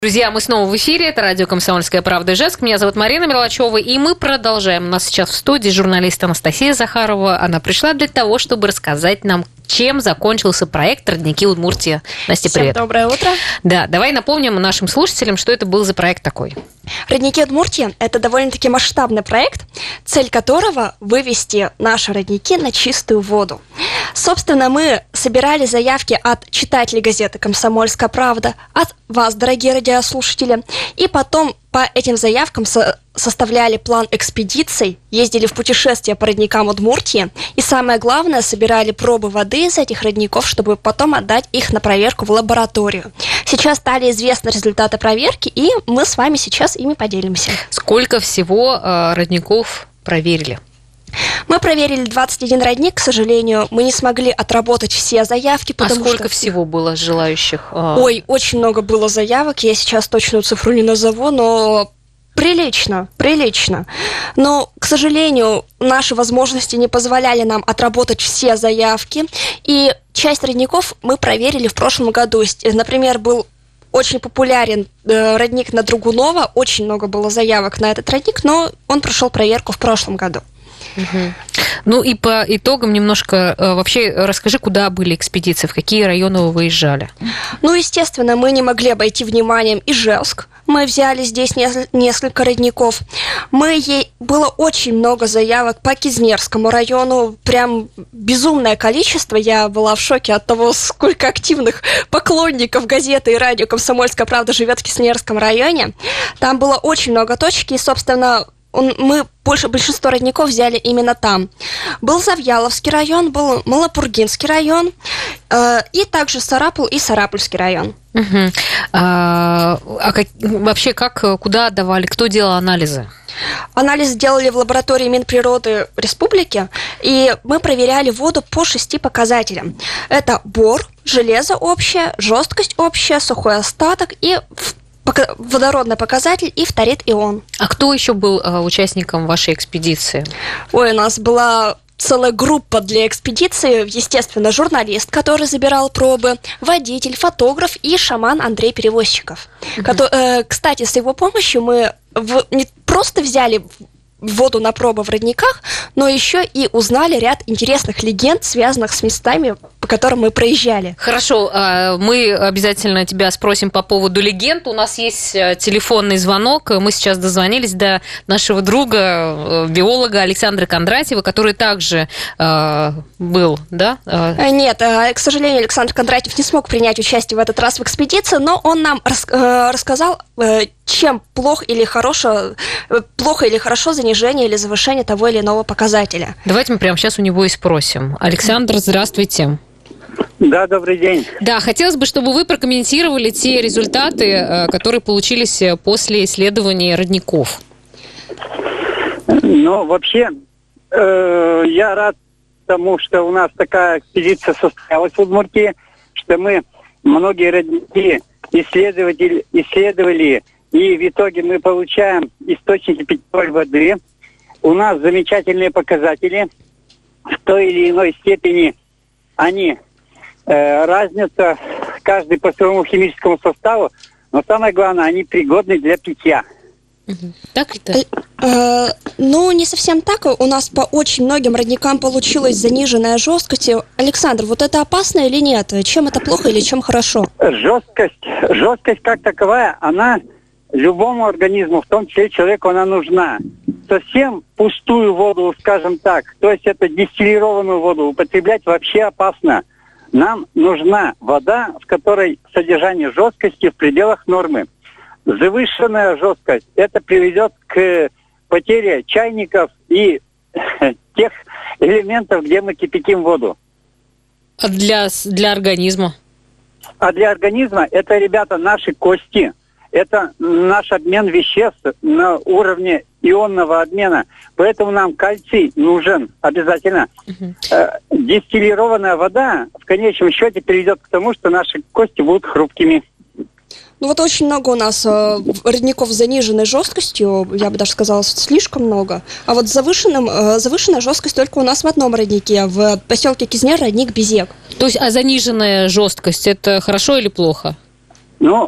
Друзья, мы снова в эфире. Это радио «Комсомольская правда» Ижевск. Меня зовут Марина Мерлачева, и мы продолжаем. У нас сейчас в студии журналист Анастасия Захарова. Она пришла для того, чтобы рассказать нам, чем закончился проект «Родники Удмуртии». Настя, привет. Всем доброе утро. Да, давай напомним нашим слушателям, что это был за проект такой. «Родники Удмуртии» — это довольно-таки масштабный проект, цель которого — вывести наши родники на чистую воду. Собственно, мы собирали заявки от читателей газеты «Комсомольская правда», от вас, дорогие радиослушатели, и потом по этим заявкам составляли план экспедиций, ездили в путешествия по родникам Удмуртии, и самое главное, собирали пробы воды из этих родников, чтобы потом отдать их на проверку в лабораторию. Сейчас стали известны результаты проверки, и мы с вами сейчас ими поделимся. Сколько всего родников проверили? Мы проверили 21 родник, к сожалению, мы не смогли отработать все заявки. А сколько всего было желающих? Ой, очень много было заявок, я сейчас точную цифру не назову, но прилично. Но, к сожалению, наши возможности не позволяли нам отработать все заявки, и часть родников мы проверили в прошлом году. Например, был очень популярен родник на Драгунова, очень много было заявок на этот родник, но он прошел проверку в прошлом году. Угу. Ну и по итогам немножко вообще расскажи, куда были экспедиции, в какие районы вы выезжали? Ну, естественно, мы не могли обойти вниманием Ижевск. Мы взяли здесь несколько родников. Было очень много заявок по Кизнерскому району, прям безумное количество. Я была в шоке от того, сколько активных поклонников газеты и радио «Комсомольская правда» живет в Кизнерском районе. Там было очень много точек, и, собственно, мы большинство родников взяли именно там. Был Завьяловский район, был Малопургинский район, и также Сарапул и Сарапульский район. Угу. Вообще, куда отдавали, кто делал анализы? Анализ делали в лаборатории Минприроды Республики, и мы проверяли воду по 6 показателям. Это бор, железо общее, жесткость общая, сухой остаток и водородный показатель и фторид ион. А кто еще был участником вашей экспедиции? Ой, у нас была целая группа для экспедиции. Естественно, журналист, который забирал пробы, водитель, фотограф и шаман Андрей Перевозчиков. Кстати, с его помощью мы не просто взяли воду на пробы в родниках, но еще и узнали ряд интересных легенд, связанных с местами, по которым мы проезжали. Хорошо, мы обязательно тебя спросим по поводу легенд. У нас есть телефонный звонок. Мы сейчас дозвонились до нашего друга, биолога Александра Кондратьева, который также был, да? Нет, к сожалению, Александр Кондратьев не смог принять участие в этот раз в экспедиции, но он нам рассказал, чем плохо или хорошо занижение или завышение того или иного показателя. Давайте мы прямо сейчас у него и спросим. Александр, здравствуйте. Да, добрый день. Да, хотелось бы, чтобы вы прокомментировали те результаты, которые получились после исследования родников. Ну, вообще, я рад тому, что у нас такая экспедиция состоялась в Удмуртии, что мы многие родники исследовали, и в итоге мы получаем источники питьевой воды. У нас замечательные показатели. В той или иной степени они разница, каждый по своему химическому составу, но самое главное, они пригодны для питья. Так это? Ну, не совсем так. У нас по очень многим родникам получилась заниженная жесткость. Александр, вот это опасно или нет? Чем это плохо или чем хорошо? Жесткость как таковая, она любому организму, в том числе человеку, она нужна. Совсем пустую воду, скажем так, то есть это дистиллированную воду, употреблять вообще опасно. Нам нужна вода, в которой содержание жесткости в пределах нормы. Завышенная жесткость, это приведет к потере чайников и тех элементов, где мы кипятим воду. А для организма? А для организма это, ребята, наши кости. Это наш обмен веществ на уровне ионного обмена. Поэтому нам кальций нужен обязательно. Дистиллированная вода в конечном счете приведет к тому, что наши кости будут хрупкими. Ну вот очень много у нас родников с заниженной жесткостью, я бы даже сказала, слишком много. А вот завышенная жесткость только у нас в одном роднике, в поселке Кизнер, родник Безек. То есть, а заниженная жесткость, это хорошо или плохо? Ну,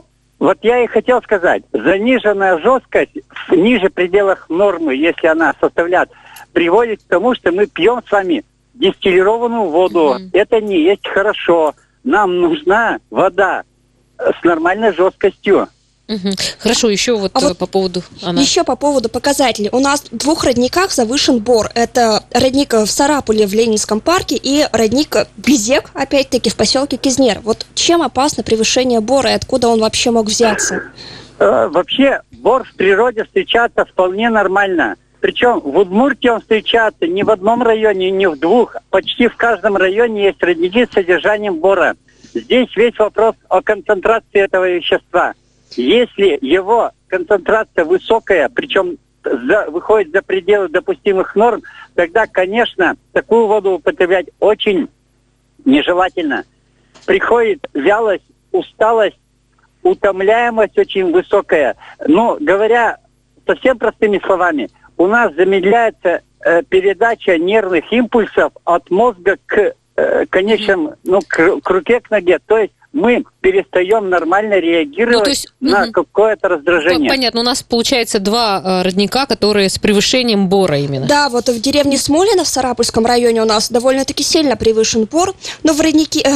Вот я и хотел сказать, заниженная жесткость ниже пределах нормы, если она составляет, приводит к тому, что мы пьем с вами дистиллированную воду. Это не есть хорошо. Нам нужна вода с нормальной жесткостью. Хорошо, еще вот по поводу... Еще по поводу показателей. У нас в 2 родниках завышен бор. Это родник в Сарапуле в Ленинском парке и родник Безек, опять-таки, в поселке Кизнер. Вот чем опасно превышение бора и откуда он вообще мог взяться? Вообще, бор в природе встречается вполне нормально. Причем в Удмуртии он встречается не в одном районе, не в 2. Почти в каждом районе есть родники с содержанием бора. Здесь весь вопрос о концентрации этого вещества. Если его концентрация высокая, причем выходит за пределы допустимых норм, тогда, конечно, такую воду употреблять очень нежелательно. Приходит вялость, усталость, утомляемость очень высокая. Но, говоря совсем простыми словами, у нас замедляется передача нервных импульсов от мозга к конечным, к руке, к ноге. То есть мы перестаем нормально реагировать на какое-то раздражение. Понятно, у нас получается 2 родника, которые с превышением бора именно. Да, вот в деревне Смолино в Сарапульском районе у нас довольно-таки сильно превышен бор, но у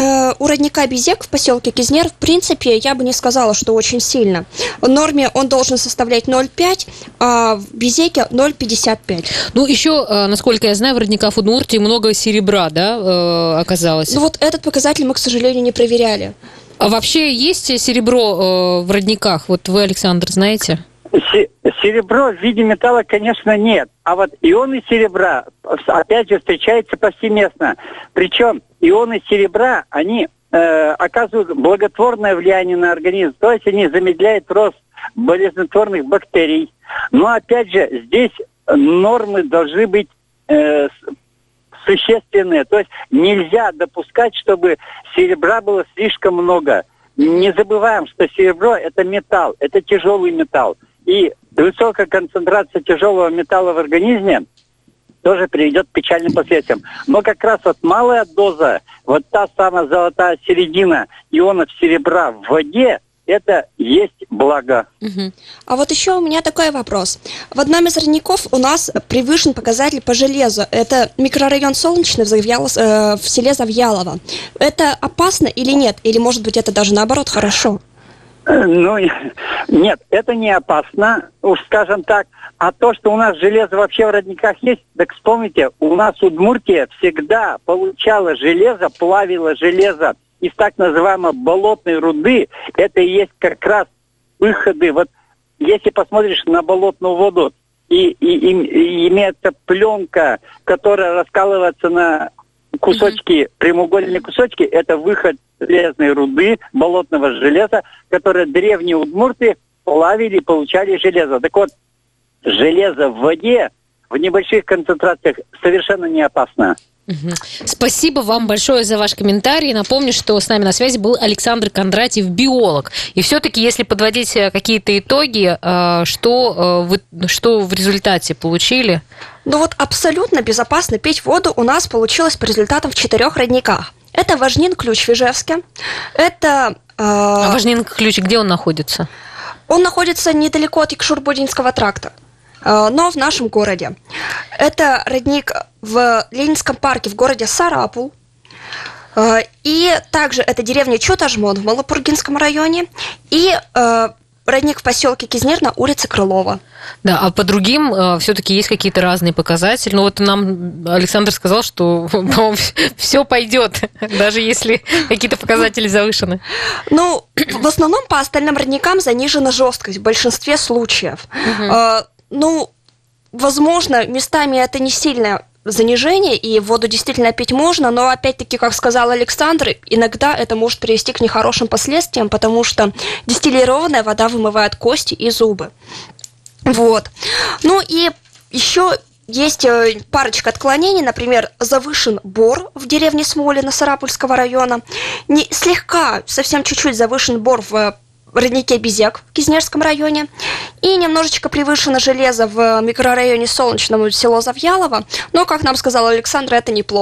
родника Безек в поселке Кизнер, в принципе, я бы не сказала, что очень сильно. В норме он должен составлять 0,5, а в Безеке 0,55. Ну, еще, насколько я знаю, в родниках в Удмуртии много серебра, да, оказалось? Ну, вот этот показатель мы, к сожалению, не проверяли. А вообще есть серебро в родниках? Вот вы, Александр, знаете? Серебро в виде металла, конечно, нет. А вот ионы серебра, опять же, встречаются повсеместно. Причем ионы серебра, они оказывают благотворное влияние на организм. То есть они замедляют рост болезнетворных бактерий. Но, опять же, здесь нормы должны быть существенные. То есть нельзя допускать, чтобы серебра было слишком много. Не забываем, что серебро – это металл, это тяжелый металл. И высокая концентрация тяжелого металла в организме тоже приведет к печальным последствиям. Но как раз вот малая доза, вот та самая золотая середина ионов серебра в воде, это есть благо. А вот еще у меня такой вопрос. В одном из родников у нас превышен показатель по железу. Это микрорайон Солнечный в селе Завьялово. Это опасно или нет? Или, может быть, это даже наоборот хорошо? Ну, нет, это не опасно, уж скажем так. А то, что у нас железо вообще в родниках есть, так вспомните, у нас Удмуртия всегда получала железо, плавила железо из так называемой болотной руды. Это и есть как раз выходы. Вот если посмотришь на болотную воду, и имеется пленка, которая раскалывается на кусочки, прямоугольные кусочки, это выход железной руды, болотного железа, которое древние удмурты плавили, получали железо. Так вот, железо в воде в небольших концентрациях совершенно не опасно. Спасибо вам большое за ваш комментарий. Напомню, что с нами на связи был Александр Кондратьев, биолог. И все-таки, если подводить какие-то итоги, что в результате получили? Ну вот абсолютно безопасно пить воду у нас получилось по результатам в 4 родниках. Это Важнин-Ключ в Ижевске. Это... А Важнин-Ключ, где он находится? Он находится недалеко от Якшур-Бодинского тракта, но в нашем городе. Это родник в Ленинском парке в городе Сарапул. И также это деревня Чотажмон в Малопургинском районе. И родник в поселке Кизнер на улице Крылова. Да, а по другим все-таки есть какие-то разные показатели. Ну вот нам Александр сказал, что, по-моему, все пойдет, даже если какие-то показатели завышены. Ну, в основном по остальным родникам занижена жесткость в большинстве случаев. Ну, возможно, местами это не сильное занижение, и воду действительно пить можно, но, опять-таки, как сказал Александр, иногда это может привести к нехорошим последствиям, потому что дистиллированная вода вымывает кости и зубы. Вот. Ну и еще есть парочка отклонений, например, завышен бор в деревне Смолино Сарапульского района, слегка, совсем чуть-чуть завышен бор в роднике Безек в Кизнерском районе, и немножечко превышено железо в микрорайоне Солнечном село Завьялово, но, как нам сказал Александр, это неплохо.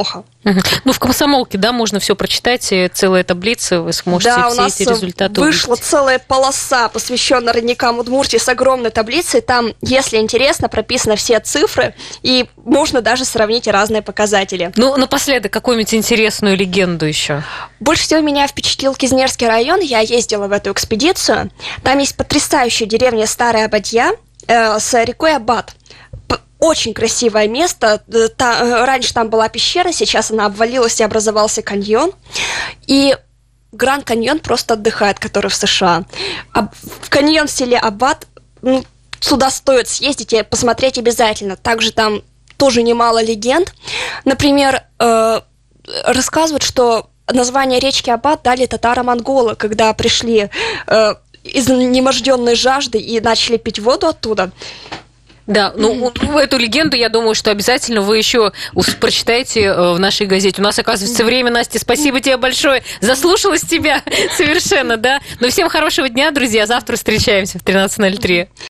Ну, в «Комсомолке», да, можно все прочитать, и целая таблица, вы сможете Да, все эти результаты вышла увидеть. целая полоса, посвященная родникам Удмуртии с огромной таблицей. Там, если интересно, прописаны все цифры, и можно даже сравнить разные показатели. Ну, напоследок, какую-нибудь интересную легенду еще. Больше всего меня впечатлил Кизнерский район. Я ездила в эту экспедицию. Там есть потрясающая деревня Старая Бадья с рекой Аббат. Очень красивое место. Раньше там была пещера, сейчас она обвалилась и образовался каньон. И Гранд Каньон просто отдыхает, который в США. В каньон в селе Аббат, сюда стоит съездить и посмотреть обязательно. Также там тоже немало легенд. Например, рассказывают, что название речки Аббат дали татаро-монголы, когда пришли из неможденной жажды и начали пить воду оттуда. Да, ну, эту легенду, я думаю, что обязательно вы еще прочитаете в нашей газете. У нас, оказывается, время, Настя, спасибо тебе большое. Заслушалась тебя совершенно, да? Ну, всем хорошего дня, друзья. Завтра встречаемся в 13:03.